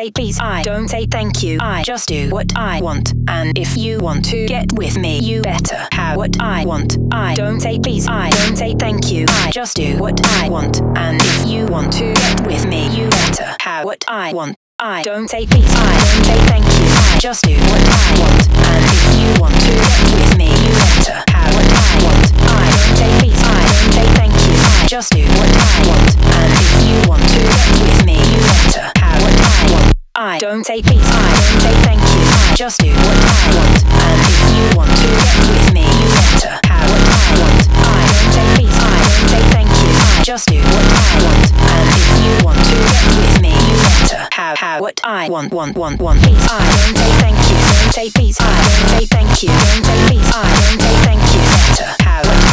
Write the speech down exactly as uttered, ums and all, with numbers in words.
say please, I don't say thank you. I just do what I want. And if you want to get with me, you better have what I want. I don't say please, I don't say thank you. I just do what I want. And if you want to get with me, you better have what I want. I don't say please, I don't say thank you. I just do what I want. And if you want to get with me, you better have what I want. I don't say please, I don't say thank you. I just do what I want. And if you want to get with me, you better have what I want. I don't say please, I don't say thank you. I just do what I want. And if you want to get with me, you better have what I want. I don't say please, I don't say thank you. I just do what I want. And if you want to get with me, you better have, have what I want, want, want, want. Please, I don't say thank you. Don't say please, I don't say thank you. Don't say please, I don't say thank you. Better have what